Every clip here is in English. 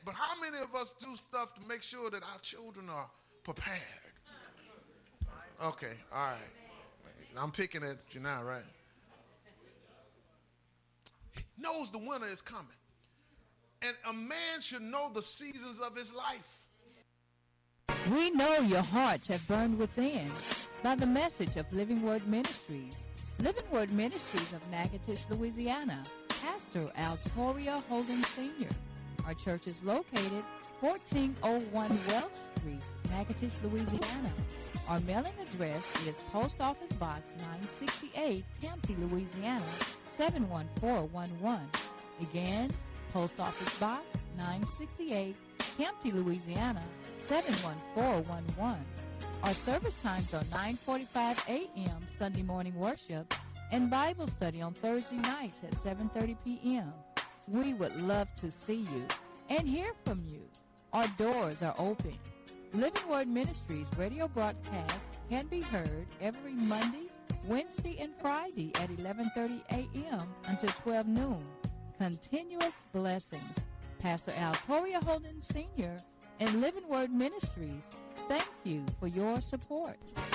But how many of us do stuff to make sure that our children are prepared? Okay, all right. I'm picking at you now, right? He knows the winter is coming. And a man should know the seasons of his life. We know your hearts have burned within by the message of Living Word Ministries. Living Word Ministries of Natchitoches, Louisiana. Pastor Altoria Holden Sr. Our church is located 1401 Welch Street, Natchitoches, Louisiana. Our mailing address is Post Office Box 968, Campty, Louisiana 71411. Again, Post Office Box 968, Campty, Louisiana 71411. Our service times are 9:45 a.m. Sunday morning worship and Bible study on Thursday nights at 7:30 p.m. We would love to see you and hear from you. Our doors are open. Living Word Ministries radio broadcast can be heard every Monday, Wednesday, and Friday at 11:30 a.m. until 12 noon. Continuous blessings. Pastor Altoria Holden Sr. and Living Word Ministries, thank you for your support.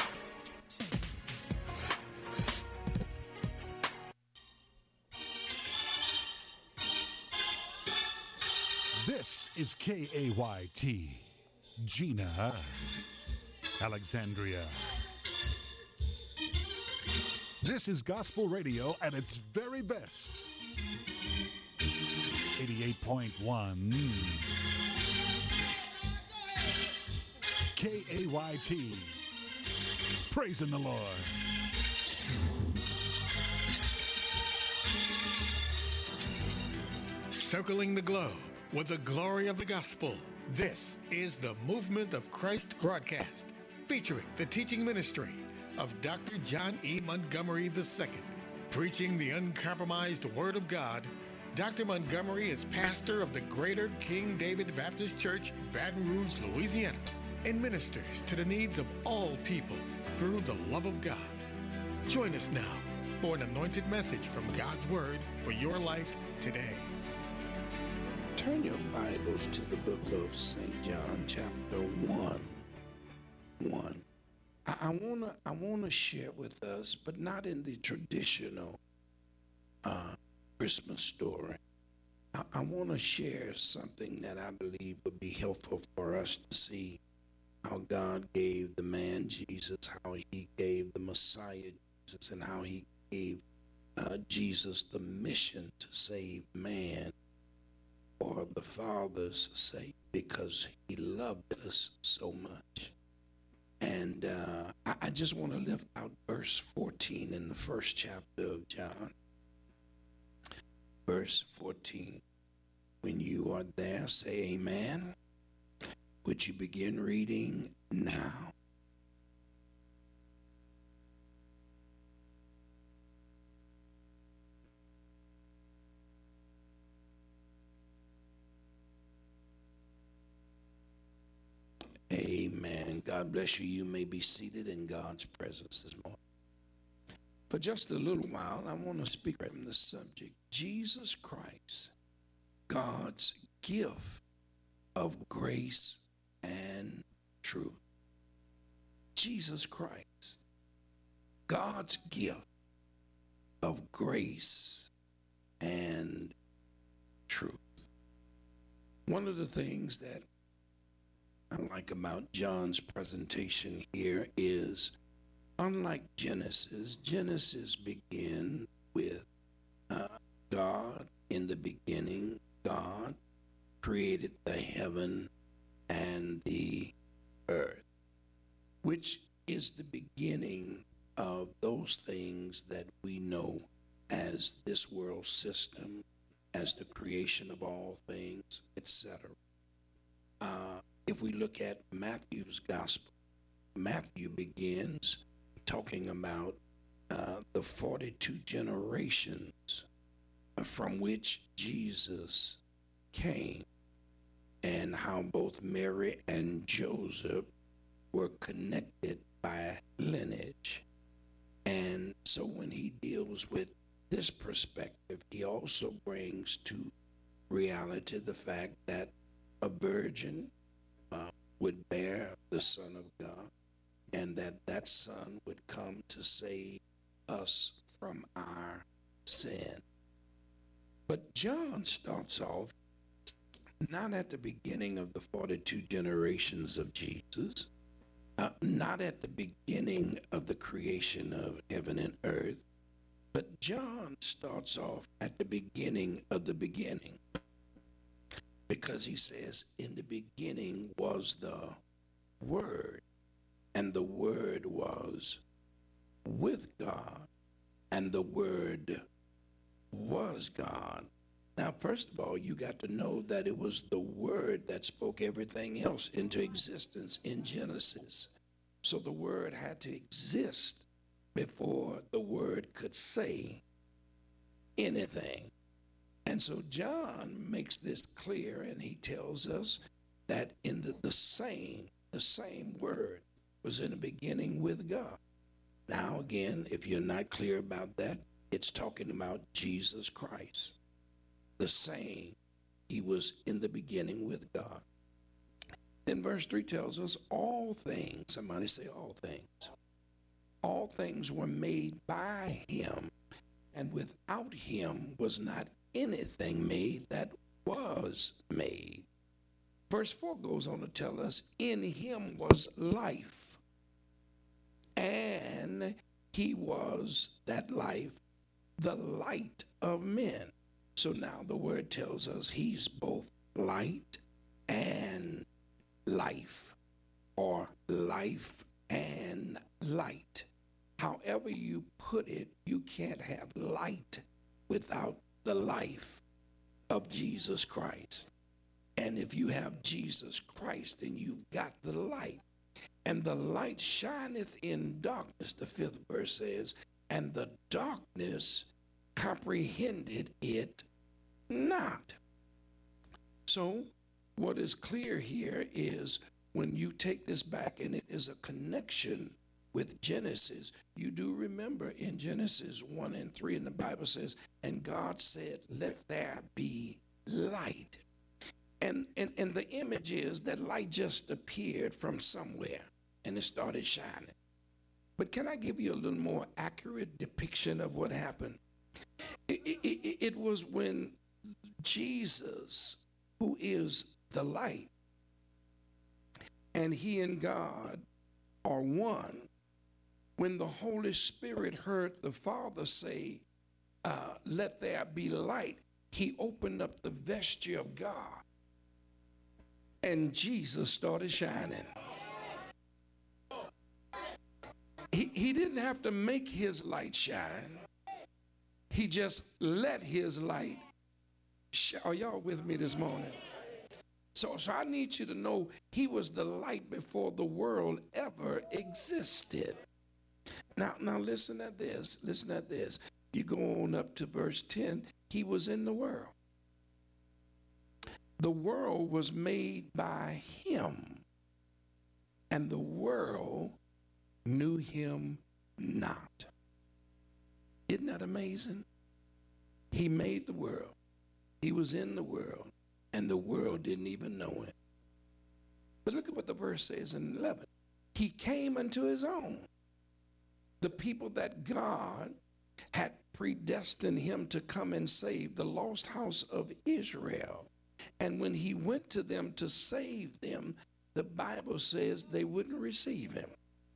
This is KAYT, Gina, Alexandria. This is gospel radio at its very best. 88.1 KAYT. Praising the Lord. Circling the globe with the glory of the gospel. This is the Movement of Christ broadcast, featuring the teaching ministry of Dr. John E. Montgomery II. Preaching the uncompromised Word of God, Dr. Montgomery is pastor of the Greater King David Baptist Church, Baton Rouge, Louisiana, and ministers to the needs of all people through the love of God. Join us now for an anointed message from God's Word for your life today. Turn your Bibles to the book of St. John, chapter 1. I wanna share with us, but not in the traditional Christmas story. I want to share something that I believe would be helpful for us to see how God gave the man Jesus, how he gave the Messiah Jesus, and how he gave Jesus the mission to save man for the Father's sake, because he loved us so much. And I just want to lift out verse 14 in the first chapter of John. Verse 14. When you are there, say amen. Would you begin reading now? Amen. God bless you. You may be seated in God's presence this morning. For just a little while, I want to speak on the subject, Jesus Christ, God's gift of grace and truth. Jesus Christ, God's gift of grace and truth. One of the things that I like about John's presentation here is, unlike Genesis, Genesis begins with God. In the beginning, God created the heaven and the earth, which is the beginning of those things that we know as this world system, as the creation of all things, etc. If we look at Matthew's gospel, Matthew begins talking about the 42 generations from which Jesus came, and how both Mary and Joseph were connected by lineage. And so when he deals with this perspective, he also brings to reality the fact that a virgin would bear the Son of God, and that Son would come to save us from our sin. But John starts off not at the beginning of the 42 generations of Jesus, not at the beginning of the creation of heaven and earth, but John starts off at the beginning of the beginning, because he says, in the beginning was the Word, and the Word was with God, and the Word was God. Now, first of all, you got to know that it was the Word that spoke everything else into existence in Genesis. So the Word had to exist before the Word could say anything. And so John makes this clear, and he tells us that in the same Word was in the beginning with God. Now, again, if you're not clear about that, it's talking about Jesus Christ. The same, he was in the beginning with God. Then verse 3 tells us all things, somebody say all things were made by him, and without him was not anything made that was made. Verse 4 goes on to tell us, in him was life, and he was, that life, the light of men. So now the word tells us he's both light and life, or life and light. However you put it, you can't have light without the life of Jesus Christ. And if you have Jesus Christ, then you've got the light. And the light shineth in darkness, the 5th verse says, and the darkness comprehended it not. So what is clear here is when you take this back, and it is a connection with Genesis, you do remember in Genesis 1 and 3, and the Bible says, and God said, let there be light. And the image is that light just appeared from somewhere and it started shining. But can I give you a little more accurate depiction of what happened? It was when Jesus, who is the light, and he and God are one, when the Holy Spirit heard the Father say, let there be light, he opened up the vesture of God, and Jesus started shining. He didn't have to make his light shine. He just let his light shine. Are y'all with me this morning? So I need you to know he was the light before the world ever existed. Now listen at this. Listen at this. You go on up to verse 10. He was in the world. The world was made by him, and the world knew him not. Isn't that amazing? He made the world. He was in the world, and the world didn't even know him. But look at what the verse says in 11. He came unto his own, the people that God had predestined him to come and save, the lost house of Israel. And when he went to them to save them, the Bible says they wouldn't receive him.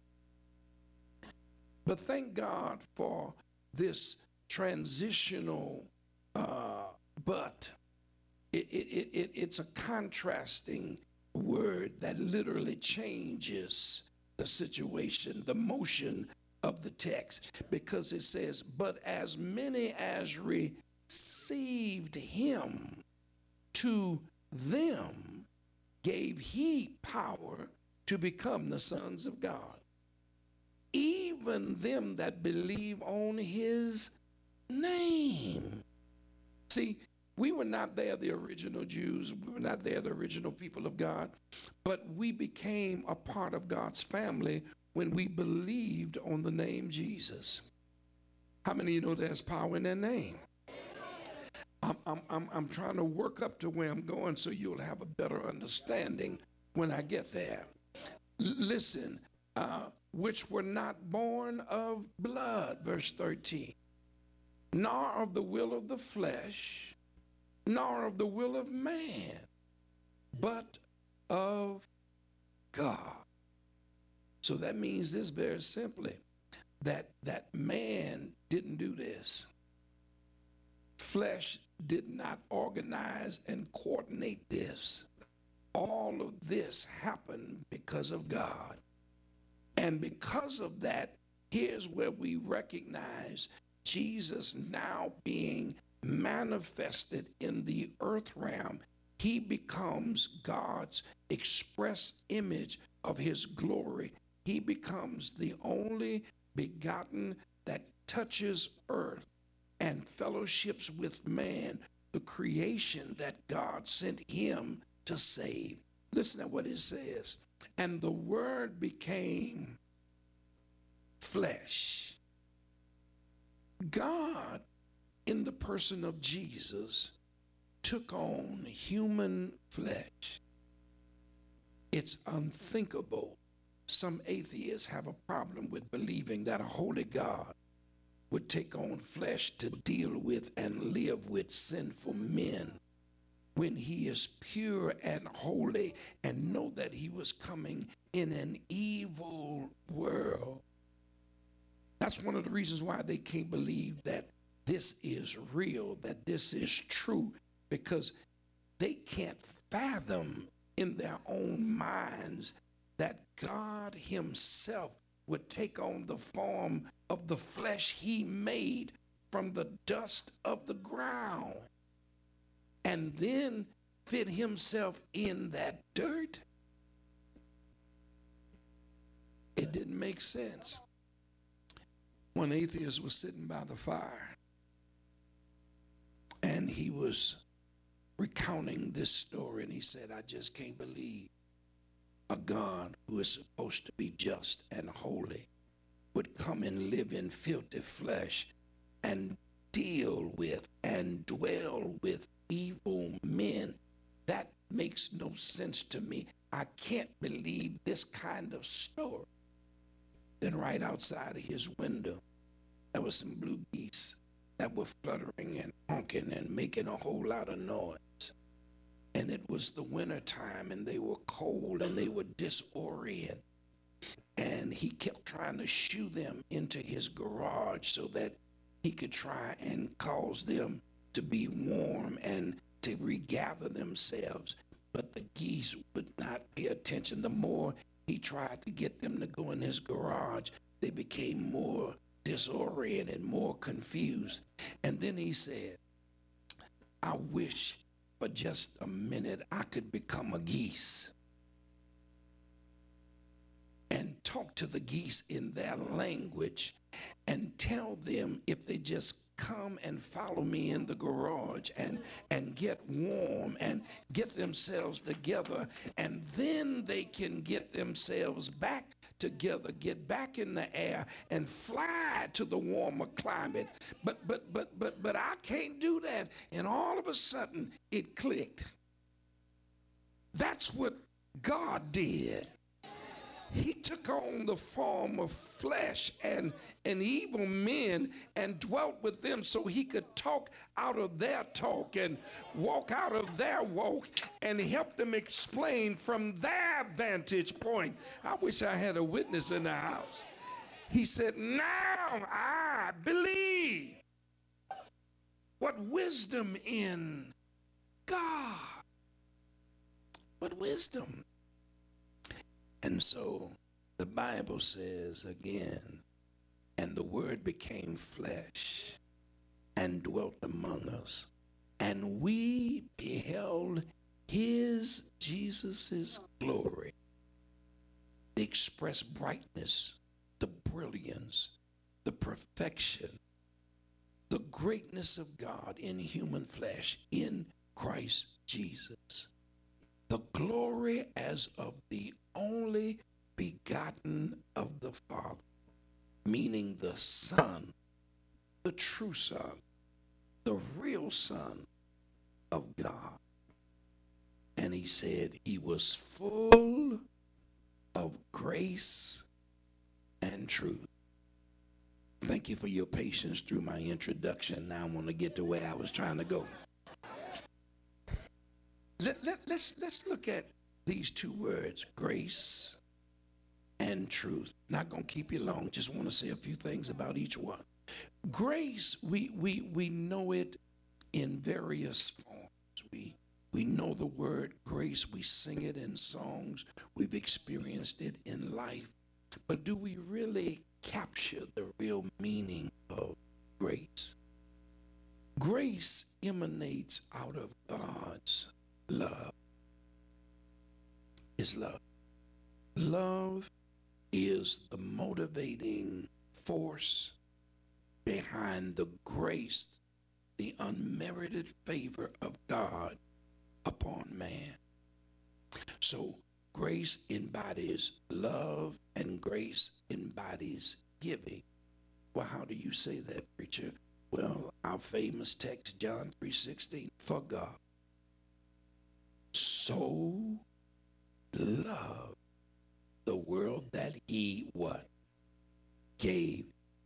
But thank God for this transitional but. It's a contrasting word that literally changes the situation, the motion of the text, because it says, but as many as received him, to them gave he power to become the sons of God, even them that believe on his name. See, we were not there, the original Jews. We were not there, the original people of God. But we became a part of God's family when we believed on the name Jesus. How many of you know there's power in that name? I'm trying to work up to where I'm going so you'll have a better understanding when I get there. Listen, which were not born of blood, verse 13, nor of the will of the flesh, nor of the will of man, but of God. So that means this very simply, that man didn't do this. Flesh did not organize and coordinate this. All of this happened because of God. And because of that, here's where we recognize Jesus now being manifested in the earth realm. He becomes God's express image of his glory. He becomes the only begotten that touches earth and fellowships with man, the creation that God sent him to save. Listen to what it says. And the Word became flesh. God, in the person of Jesus, took on human flesh. It's unthinkable. Some atheists have a problem with believing that a holy God would take on flesh to deal with and live with sinful men when he is pure and holy, and know that he was coming in an evil world. That's one of the reasons why they can't believe that this is real, that this is true, because they can't fathom in their own minds that God himself would take on the form of the flesh he made from the dust of the ground and then fit himself in that dirt. It didn't make sense. One atheist was sitting by the fire, and he was recounting this story, and he said, I just can't believe a God who is supposed to be just and holy would come and live in filthy flesh and deal with and dwell with evil men. That makes no sense to me. I can't believe this kind of story. Then right outside of his window, there were some blue geese that were fluttering and honking and making a whole lot of noise. And it was the winter time, and they were cold and they were disoriented. And he kept trying to shoo them into his garage so that he could try and cause them to be warm and to regather themselves. But the geese would not pay attention. The more he tried to get them to go in his garage, they became more disoriented, more confused. And then he said, I wish for just a minute I could become a geese and talk to the geese in their language and tell them if they just come and follow me in the garage and get warm and get themselves together, and then they can get themselves back together, get back in the air and fly to the warmer climate. But I can't do that. And all of a sudden it clicked. That's what God did. He took on the form of flesh and evil men and dwelt with them so he could talk out of their talk and walk out of their walk and help them explain from their vantage point. I wish I had a witness in the house. He said, now I believe. What wisdom in God. What wisdom. And so the Bible says again, and the Word became flesh and dwelt among us, and we beheld his, Jesus's glory, the express brightness, the brilliance, the perfection, the greatness of God in human flesh in Christ Jesus. The glory as of the only begotten of the Father, meaning the Son, the true Son, the real Son of God. And he said he was full of grace and truth. Thank you for your patience through my introduction. Now I want to get to where I was trying to go. Let's look at these two words, grace and truth. Not going to keep you long. Just want to say a few things about each one. Grace, we know it in various forms. We know the word grace. We sing it in songs. We've experienced it in life. But do we really capture the real meaning of grace? Grace emanates out of God's love. His love. Love is the motivating force behind the grace, the unmerited favor of God upon man. So grace embodies love and grace embodies giving. Well, how do you say that, preacher? Well, our famous text, John 3:16, for God so loved the world that he what? Gave.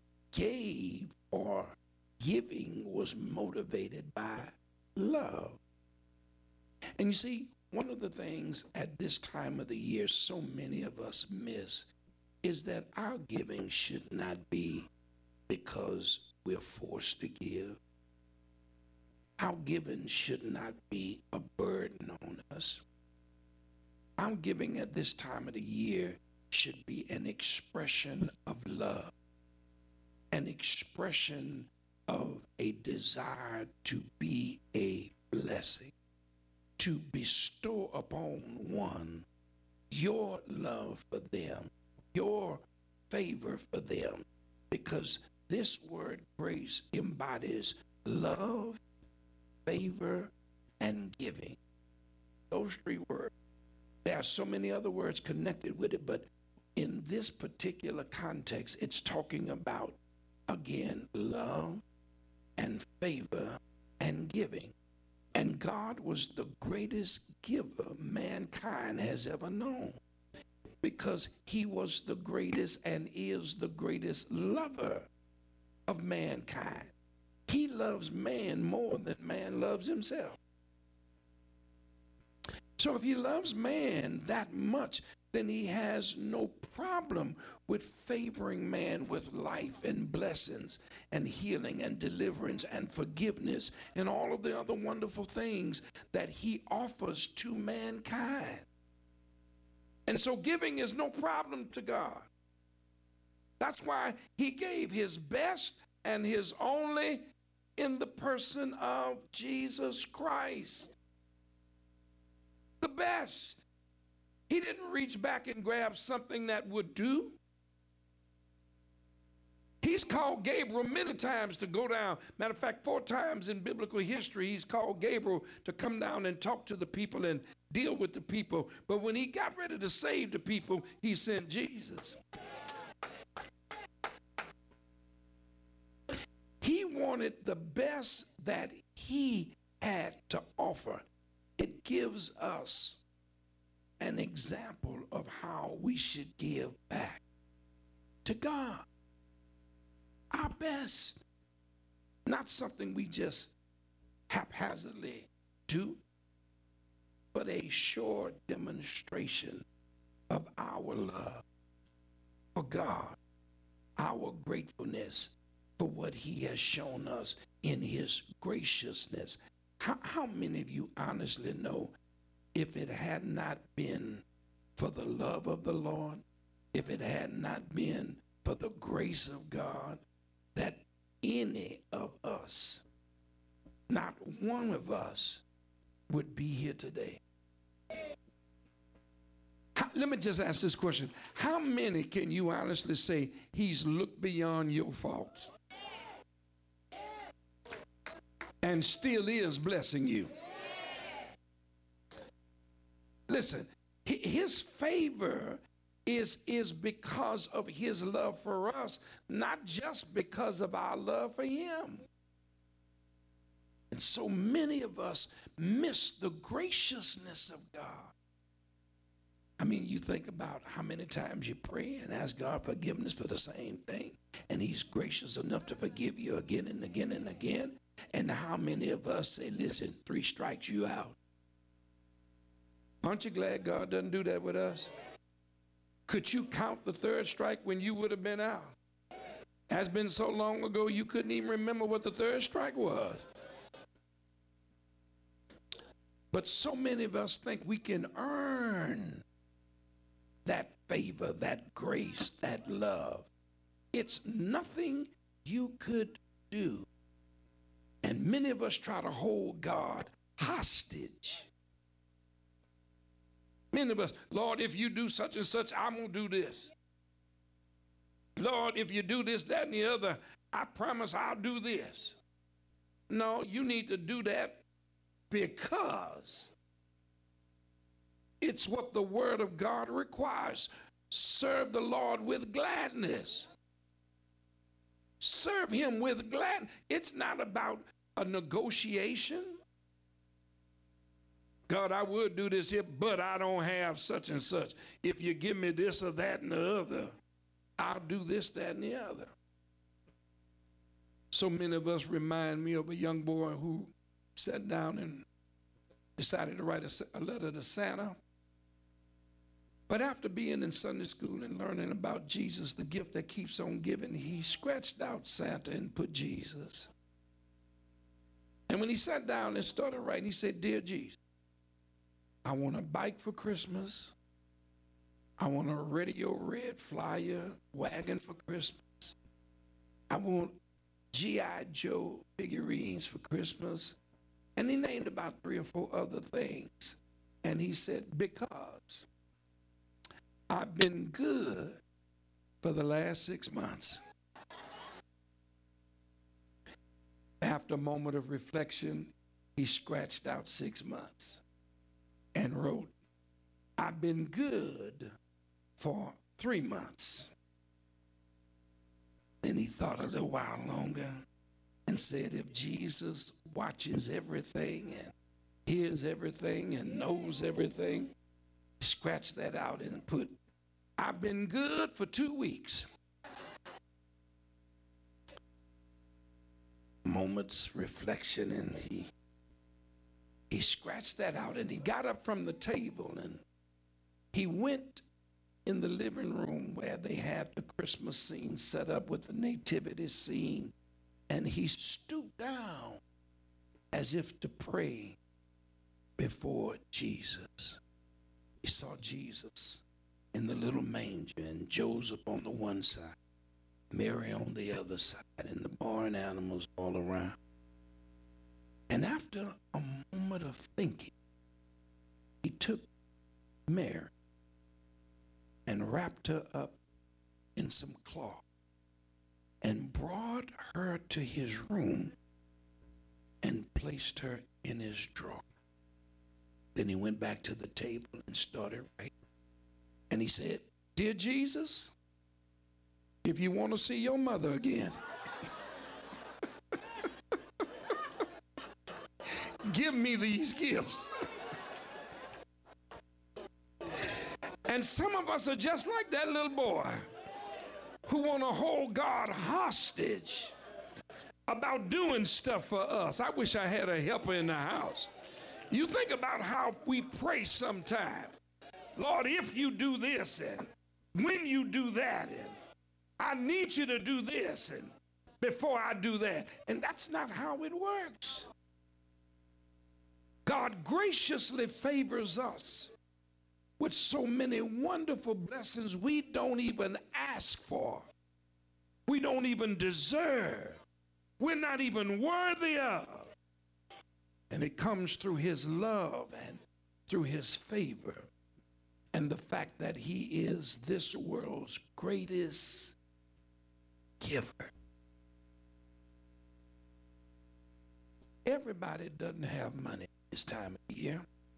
Or giving was motivated by love. And you see, one of the things at this time of the year so many of us miss is that our giving should not be because we're forced to give. Our giving should not be a burden on us. Our giving at this time of the year should be an expression of love, an expression of a desire to be a blessing, to bestow upon one your love for them, your favor for them, because this word grace embodies love, favor, and giving. Those three words. There are so many other words connected with it, but in this particular context, it's talking about, again, love and favor and giving. And God was the greatest giver mankind has ever known, because he was the greatest and is the greatest lover of mankind. He loves man more than man loves himself. So if he loves man that much, then he has no problem with favoring man with life and blessings and healing and deliverance and forgiveness and all of the other wonderful things that he offers to mankind. And so giving is no problem to God. That's why he gave his best and his only in the person of Jesus Christ. The best. He didn't reach back and grab something that would do. He's called Gabriel many times to go down. Matter of fact, 4 times in biblical history, he's called Gabriel to come down and talk to the people and deal with the people. But when he got ready to save the people, he sent Jesus. He wanted the best that he had to offer. It gives us an example of how we should give back to God. Our best. Not something we just haphazardly do, but a sure demonstration of our love for God, our gratefulness for what he has shown us in his graciousness. How many of you honestly know, if it had not been for the love of the Lord, if it had not been for the grace of God, that any of us, not one of us, would be here today? Let me just ask this question. How many can you honestly say he's looked beyond your faults and still is blessing you? Listen, his favor is because of his love for us, not just because of our love for him. And so many of us miss the graciousness of God. I mean, you think about how many times you pray and ask God forgiveness for the same thing, and he's gracious enough to forgive you again and again and again. And how many of us say, listen, 3 strikes, you out. Aren't you glad God doesn't do that with us? Could you count the 3rd strike when you would have been out? Has been so long ago you couldn't even remember what the 3rd strike was. But so many of us think we can earn that favor, that grace, that love. It's nothing you could do. And many of us try to hold God hostage. Many of us, Lord, if you do such and such, I'm going to do this. Lord, if you do this, that, and the other, I promise I'll do this. No, you need to do that because it's what the Word of God requires. Serve the Lord with gladness. Serve him with gladness. It's not about a negotiation. God, I would do this here, but I don't have such and such. If you give me this or that and the other, I'll do this, that, and the other. So many of us remind me of a young boy who sat down and decided to write a letter to Santa. But after being in Sunday school and learning about Jesus, the gift that keeps on giving, he scratched out Santa and put Jesus. And when he sat down and started writing, he said, Dear Jesus, I want a bike for Christmas. I want a Radio Red Flyer wagon for Christmas. I want G.I. Joe figurines for Christmas. And he named about 3 or 4 other things. And he said, because I've been good for the last 6 months. After a moment of reflection, he scratched out 6 months and wrote, I've been good for 3 months. Then he thought a little while longer and said, if Jesus watches everything and hears everything and knows everything, scratch that out and put, I've been good for 2 weeks. Moments reflection, and he scratched that out, and he got up from the table and he went in the living room where they had the Christmas scene set up with the nativity scene, and he stooped down as if to pray before Jesus. He saw Jesus in the little manger and Joseph on the one side, Mary on the other side, and the barn animals all around. And after a moment of thinking, he took Mary and wrapped her up in some cloth and brought her to his room and placed her in his drawer. Then he went back to the table and started writing. And he said, Dear Jesus, if you want to see your mother again, give me these gifts. And some of us are just like that little boy who want to hold God hostage about doing stuff for us. I wish I had a helper in the house. You think about how we pray sometimes. Lord, if you do this and when you do that, and I need you to do this and before I do that. And that's not how it works. God graciously favors us with so many wonderful blessings we don't even ask for. We don't even deserve. We're not even worthy of. And it comes through his love and through his favor and the fact that he is this world's greatest giver. Everybody doesn't have money this time of year.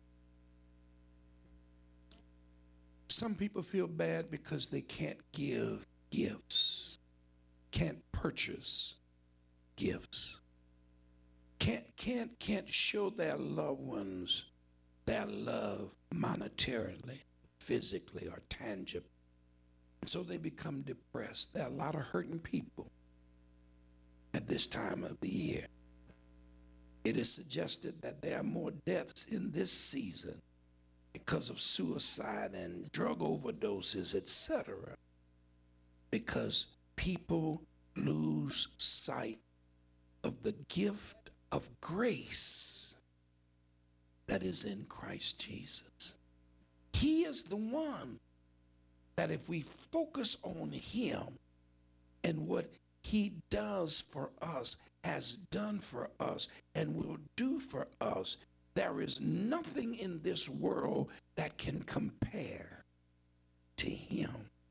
Some people feel bad because they can't give gifts, can't purchase gifts, can't show their loved ones their love monetarily, physically, or tangibly. And so they become depressed. There are a lot of hurting people at this time of the year. It is suggested that there are more deaths in this season because of suicide and drug overdoses, etc., because people lose sight of the gift of grace that is in Christ Jesus. He is the one that if we focus on him and what he does for us, has done for us, and will do for us, there is nothing in this world that can compare to him.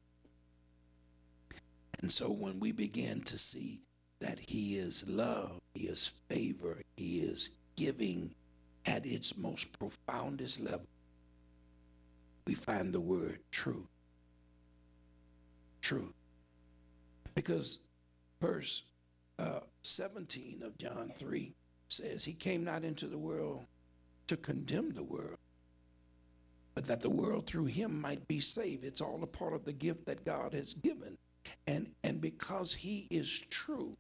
And so when we begin to see that he is love, he is favor, he is giving at its most profoundest level, we find the word truth. Truth. Because verse 17 of John 3 says, he came not into the world to condemn the world, but that the world through him might be saved. It's all a part of the gift that God has given. And because he is true,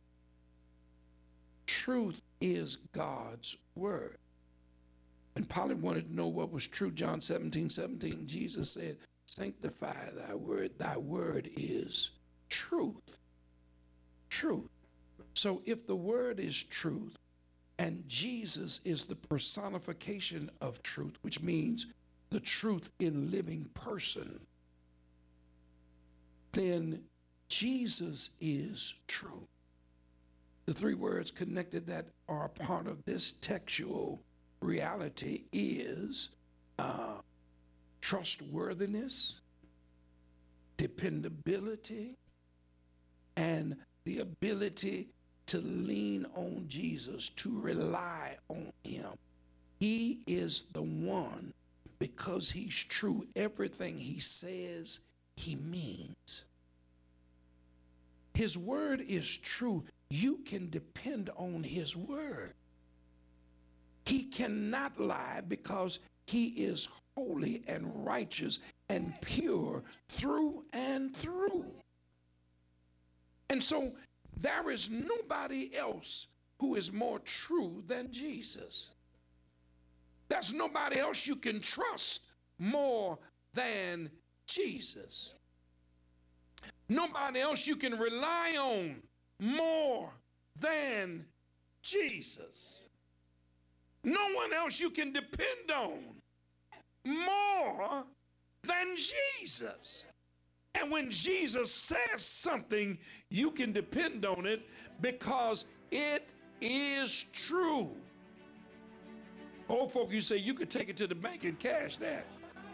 truth is God's word. And Pilate wanted to know what was true. John 17:17, Jesus said, sanctify thy word is truth. Truth. So if the word is truth, and Jesus is the personification of truth, which means the truth in living person, then Jesus is true. The three words connected that are a part of this textual reality is trustworthiness, dependability, and the ability to lean on Jesus, to rely on him. He is the one, because he's true, everything he says, he means. His word is true. You can depend on his word. He cannot lie because he is holy and righteous and pure through and through. And so there is nobody else who is more true than Jesus. There's nobody else you can trust more than Jesus. Nobody else you can rely on more than Jesus. No one else you can depend on more than Jesus. And when Jesus says something, you can depend on it because it is true. Old folk, you say you could take it to the bank and cash that.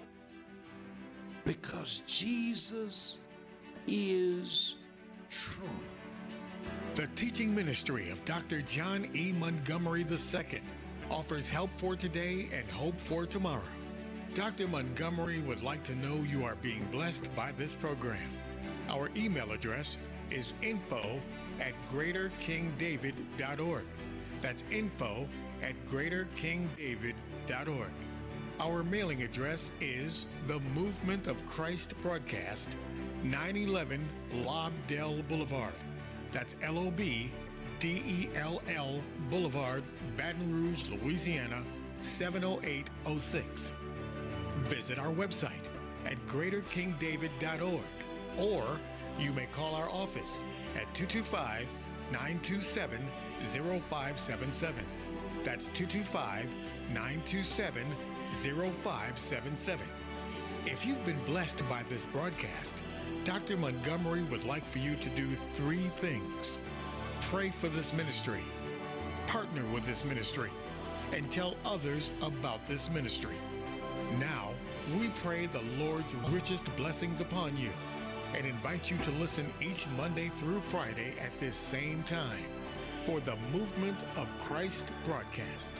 Because Jesus is true. The teaching ministry of Dr. John E. Montgomery II offers help for today and hope for tomorrow. Dr. Montgomery would like to know you are being blessed by this program. Our email address is info@greaterkingdavid.org. That's info@greaterkingdavid.org. Our mailing address is The Movement of Christ Broadcast, 911 Lobdell Boulevard. That's LOBDELL Boulevard, Baton Rouge, Louisiana, 70806. Visit our website at greaterkingdavid.org, or you may call our office at 225-927-0577. That's 225-927-0577. If you've been blessed by this broadcast, Dr. Montgomery would like for you to do three things. Pray for this ministry, partner with this ministry, and tell others about this ministry. Now, we pray the Lord's richest blessings upon you and invite you to listen each Monday through Friday at this same time for the Movement of Christ broadcast.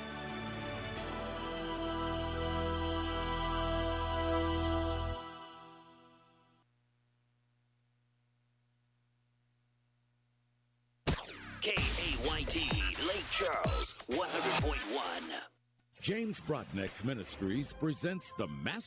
KAYT Lake Charles, 100. James Brotnex Ministries presents the Master